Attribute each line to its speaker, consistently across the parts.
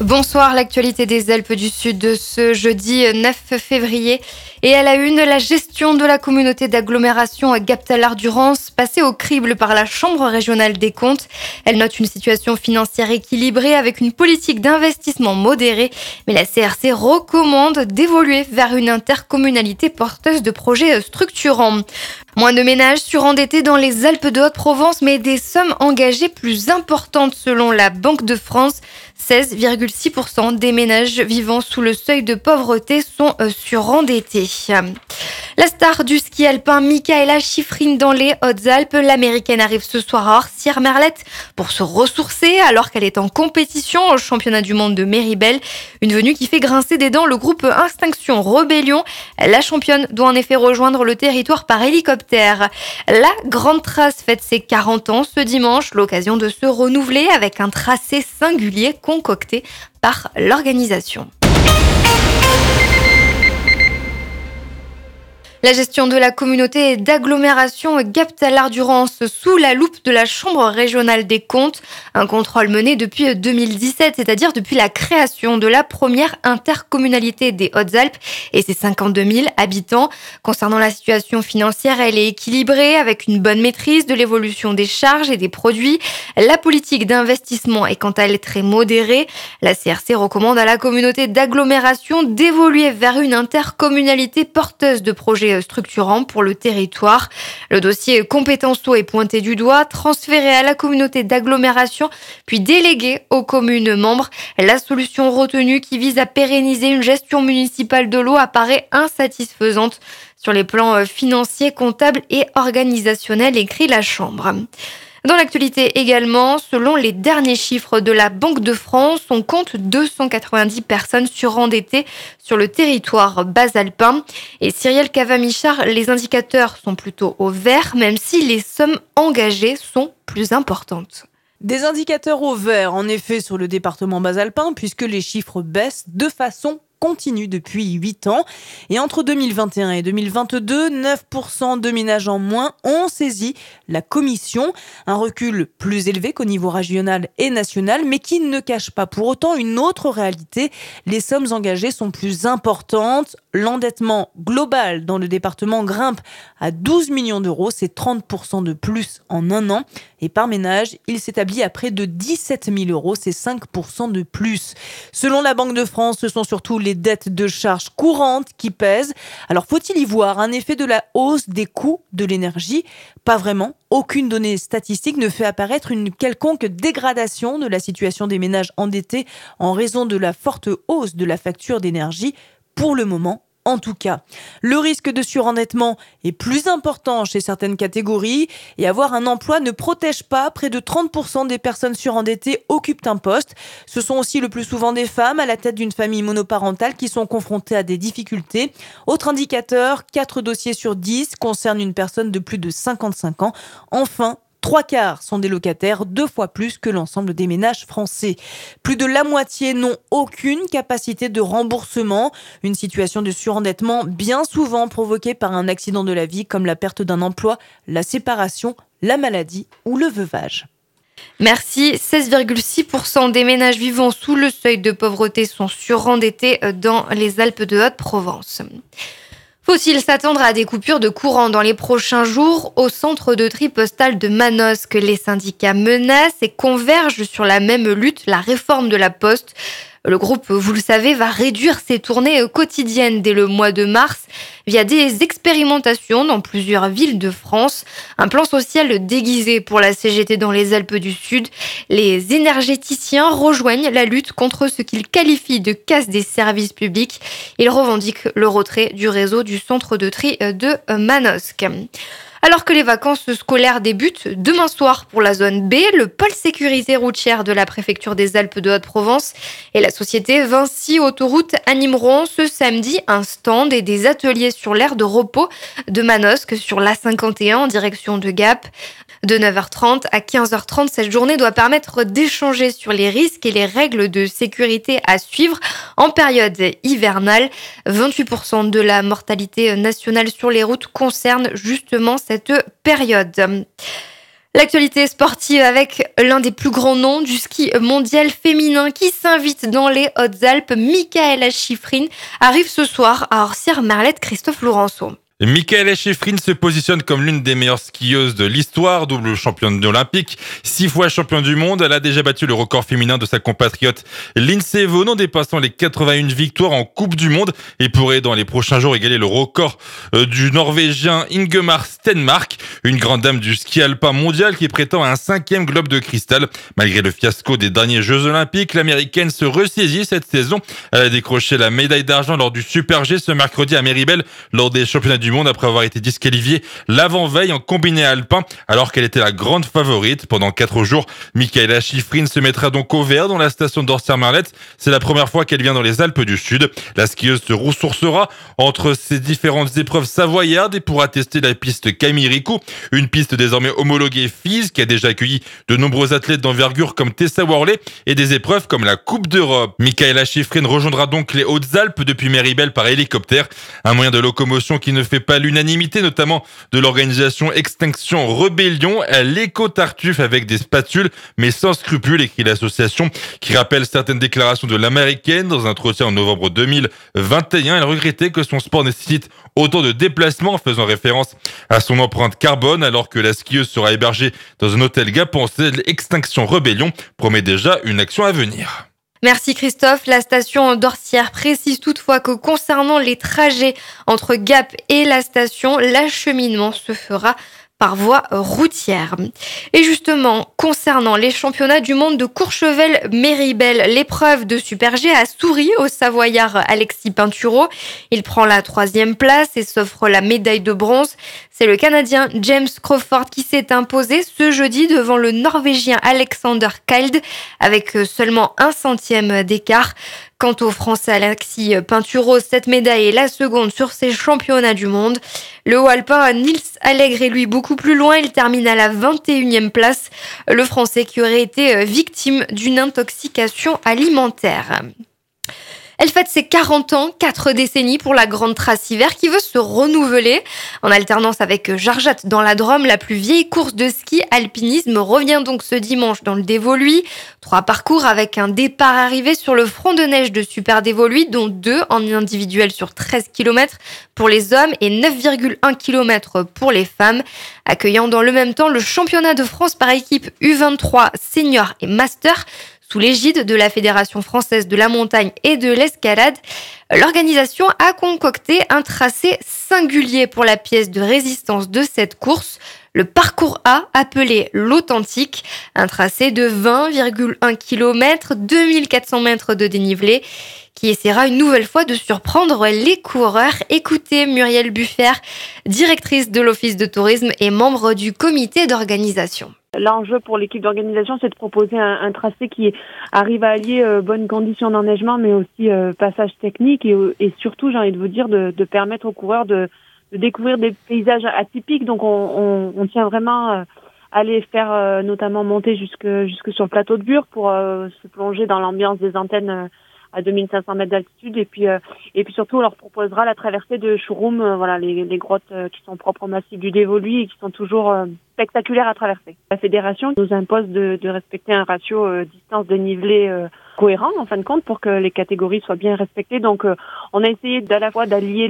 Speaker 1: Bonsoir, l'actualité des Alpes du Sud de ce jeudi 9 février. Et à la une, la gestion de la communauté d'agglomération Gap-Tallard-Durance passée au crible par la Chambre régionale des comptes. Elle note une situation financière équilibrée avec une politique d'investissement modérée. Mais la CRC recommande d'évoluer vers une intercommunalité porteuse de projets structurants. Moins de ménages surendettés dans les Alpes de Haute-Provence, mais des sommes engagées plus importantes selon la Banque de France. 16,6% des ménages vivant sous le seuil de pauvreté sont surendettés. La star du ski alpin Mikaela Shiffrin dans les Hautes-Alpes, l'américaine arrive ce soir à Orsières-Merlette pour se ressourcer alors qu'elle est en compétition au championnat du monde de Méribel. Une venue qui fait grincer des dents le groupe Extinction Rebellion. La championne doit en effet rejoindre le territoire par hélicoptère. La Grande Trace fête ses 40 ans ce dimanche, l'occasion de se renouveler avec un tracé singulier concocté par l'organisation. La gestion de la communauté d'agglomération Gap-Tallard-Durance sous la loupe de la Chambre régionale des comptes. Un contrôle mené depuis 2017, c'est-à-dire depuis la création de la première intercommunalité des Hautes-Alpes et ses 52 000 habitants. Concernant la situation financière, elle est équilibrée avec une bonne maîtrise de l'évolution des charges et des produits. La politique d'investissement est quant à elle très modérée. La CRC recommande à la communauté d'agglomération d'évoluer vers une intercommunalité porteuse de projets structurant pour le territoire. Le dossier compétences eau est pointé du doigt, transféré à la communauté d'agglomération, puis délégué aux communes membres. La solution retenue qui vise à pérenniser une gestion municipale de l'eau apparaît insatisfaisante sur les plans financiers, comptables et organisationnels, écrit la Chambre. Dans l'actualité également, selon les derniers chiffres de la Banque de France, on compte 290 personnes surendettées sur le territoire basalpin. Et Cyrielle Cavamichard, les indicateurs sont plutôt au vert, même si les sommes engagées sont plus importantes.
Speaker 2: Des indicateurs au vert, en effet, sur le département basalpin, puisque les chiffres baissent de façon continue depuis 8 ans. Et entre 2021 et 2022, 9% de ménages en moins ont saisi la commission. Un recul plus élevé qu'au niveau régional et national, mais qui ne cache pas pour autant une autre réalité. Les sommes engagées sont plus importantes. L'endettement global dans le département grimpe à 12 millions d'euros. C'est 30% de plus en un an. Et par ménage, il s'établit à près de 17 000 euros. C'est 5% de plus. Selon la Banque de France, ce sont surtout les dettes de charges courantes qui pèsent. Alors faut-il y voir un effet de la hausse des coûts de l'énergie ? Pas vraiment. Aucune donnée statistique ne fait apparaître une quelconque dégradation de la situation des ménages endettés en raison de la forte hausse de la facture d'énergie pour le moment. En tout cas, le risque de surendettement est plus important chez certaines catégories et avoir un emploi ne protège pas. Près de 30% des personnes surendettées occupent un poste. Ce sont aussi le plus souvent des femmes à la tête d'une famille monoparentale qui sont confrontées à des difficultés. Autre indicateur, 4 dossiers sur 10 concernent une personne de plus de 55 ans. Enfin, 3/4 sont des locataires, 2 fois plus que l'ensemble des ménages français. Plus de la moitié n'ont aucune capacité de remboursement. Une situation de surendettement bien souvent provoquée par un accident de la vie comme la perte d'un emploi, la séparation, la maladie ou le veuvage.
Speaker 1: Merci. 16,6% des ménages vivant sous le seuil de pauvreté sont surendettés dans les Alpes de Haute-Provence. Faut-il s'attendre à des coupures de courant dans les prochains jours au centre de tri postal de Manosque? Les syndicats menacent et convergent sur la même lutte, la réforme de la Poste. Le groupe, vous le savez, va réduire ses tournées quotidiennes dès le mois de mars via des expérimentations dans plusieurs villes de France. Un plan social déguisé pour la CGT dans les Alpes du Sud. Les énergéticiens rejoignent la lutte contre ce qu'ils qualifient de casse des services publics. Ils revendiquent le retrait du réseau du centre de tri de Manosque. Alors que les vacances scolaires débutent demain soir pour la zone B, le pôle sécurité routière de la préfecture des Alpes de Haute-Provence et la société Vinci Autoroute animeront ce samedi un stand et des ateliers sur l'aire de repos de Manosque sur l'A51 en direction de Gap. De 9h30 à 15h30, cette journée doit permettre d'échanger sur les risques et les règles de sécurité à suivre en période hivernale. 28% de la mortalité nationale sur les routes concerne justement cette période. L'actualité sportive avec l'un des plus grands noms du ski mondial féminin qui s'invite dans les Hautes-Alpes. Mikaela Shiffrin arrive ce soir à Orsières-Merlette. Christophe Laurenceau.
Speaker 3: Mikaela Shiffrin se positionne comme l'une des meilleures skieuses de l'histoire, double championne olympique, 6 fois championne du monde. Elle a déjà battu le record féminin de sa compatriote Lindsey Vonn en dépassant les 81 victoires en Coupe du Monde et pourrait dans les prochains jours égaler le record du Norvégien Ingemar Stenmark, une grande dame du ski alpin mondial qui prétend à un 5e globe de cristal. Malgré le fiasco des derniers Jeux olympiques, l'américaine se ressaisit cette saison. Elle a décroché la médaille d'argent lors du Super G ce mercredi à Méribel lors des championnats du monde après avoir été disqualifiée l'avant-veille en combiné alpin alors qu'elle était la grande favorite. Pendant 4 jours, Mikaela Shiffrin se mettra donc au vert dans la station d'Orsières-Merlette. C'est la première fois qu'elle vient dans les Alpes du Sud. La skieuse se ressourcera entre ses différentes épreuves savoyardes et pourra tester la piste Camille Ricou, une piste désormais homologuée FIS qui a déjà accueilli de nombreux athlètes d'envergure comme Tessa Worley et des épreuves comme la Coupe d'Europe. Mikaela Shiffrin rejoindra donc les Hautes-Alpes depuis Méribel par hélicoptère, un moyen de locomotion qui ne fait pas l'unanimité, notamment de l'organisation Extinction Rebellion. L'éco-tartuffe avec des spatules, mais sans scrupules, écrit l'association, qui rappelle certaines déclarations de l'américaine dans un entretien en novembre 2021. Elle regrettait que son sport nécessite autant de déplacements, en faisant référence à son empreinte carbone, alors que la skieuse sera hébergée dans un hôtel gapençais. Extinction Rebellion promet déjà une action à venir.
Speaker 1: Merci Christophe. La station d'Orsières précise toutefois que concernant les trajets entre Gap et la station, l'acheminement se fera par voie routière. Et justement, concernant les championnats du monde de Courchevel-Méribel, l'épreuve de Super G a souri au Savoyard Alexis Pinturo. Il prend la 3e place et s'offre la médaille de bronze. C'est le Canadien James Crawford qui s'est imposé ce jeudi devant le Norvégien Alexander Kjeld avec seulement 1 centième d'écart. Quant au Français Alexis Pinturo, cette médaille est la seconde sur ces championnats du monde. Le haut alpin Nils Allègre est lui beaucoup plus loin. Il termine à la 21e place. Le Français qui aurait été victime d'une intoxication alimentaire. Elle fête ses 40 ans, 4 décennies pour la Grande Trace Hiver qui veut se renouveler. En alternance avec Jarjat dans la Drôme, la plus vieille course de ski alpinisme revient donc ce dimanche dans le Dévoluy. 3 parcours avec un départ arrivé sur le front de neige de Super Dévoluy, dont 2 en individuel sur 13 km pour les hommes et 9,1 km pour les femmes. Accueillant dans le même temps le championnat de France par équipe U23 senior et master, sous l'égide de la Fédération française de la montagne et de l'escalade, l'organisation a concocté un tracé singulier pour la pièce de résistance de cette course, le parcours A appelé l'Authentique, un tracé de 20,1 km, 2400 mètres de dénivelé, qui essaiera une nouvelle fois de surprendre les coureurs. Écoutez Muriel Buffert, directrice de l'Office de tourisme et membre du comité d'organisation.
Speaker 4: L'enjeu pour l'équipe d'organisation, c'est de proposer un tracé qui arrive à allier bonnes conditions d'enneigement, mais aussi passage technique et surtout, j'ai envie de vous dire, de permettre aux coureurs de découvrir des paysages atypiques. Donc, on tient vraiment à les faire notamment monter jusque sur le plateau de Bure pour se plonger dans l'ambiance des antennes à 2500 mètres d'altitude et puis surtout on leur proposera la traversée de Chouroum, voilà les grottes qui sont propres au massif du Dévoluy et qui sont toujours spectaculaires à traverser. La fédération nous impose de respecter un ratio distance dénivelé cohérent en fin de compte pour que les catégories soient bien respectées. Donc on a essayé à la fois d'allier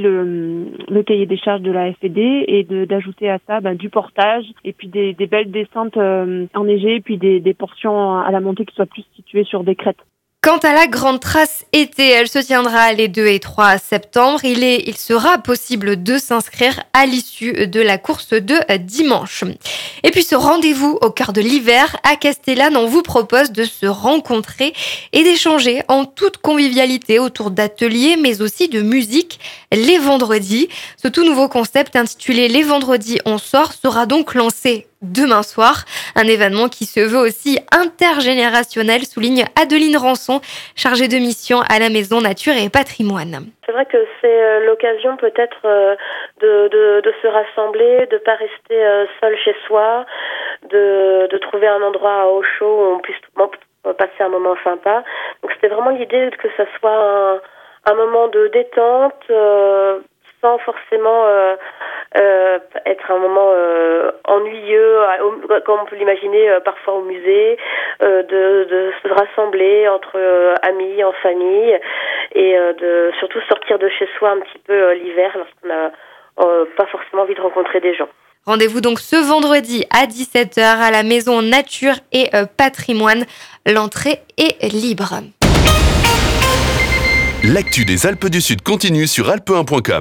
Speaker 4: le cahier des charges de la FED et d'ajouter à ça du portage et puis des belles descentes enneigées et puis des portions à la montée qui soient plus situées sur des crêtes.
Speaker 1: Quant à la Grande Trace été, elle se tiendra les 2 et 3 septembre. Il sera possible de s'inscrire à l'issue de la course de dimanche. Et puis ce rendez-vous au cœur de l'hiver à Castellane, on vous propose de se rencontrer et d'échanger en toute convivialité autour d'ateliers mais aussi de musique les vendredis. Ce tout nouveau concept intitulé Les vendredis on sort sera donc lancé demain soir, un événement qui se veut aussi intergénérationnel, souligne Adeline Rançon, chargée de mission à la Maison Nature et Patrimoine.
Speaker 5: C'est vrai que c'est l'occasion peut-être de se rassembler, de pas rester seul chez soi, de trouver un endroit au chaud où on puisse passer un moment sympa. Donc c'était vraiment l'idée que ça soit un moment de détente, sans forcément être un moment ennuyeux, comme on peut l'imaginer parfois au musée, de se rassembler entre amis, en famille, et de surtout sortir de chez soi un petit peu l'hiver lorsqu'on n'a pas forcément envie de rencontrer des gens.
Speaker 1: Rendez-vous donc ce vendredi à 17h à la Maison Nature et Patrimoine. L'entrée est libre.
Speaker 6: L'actu des Alpes du Sud continue sur alpe1.com.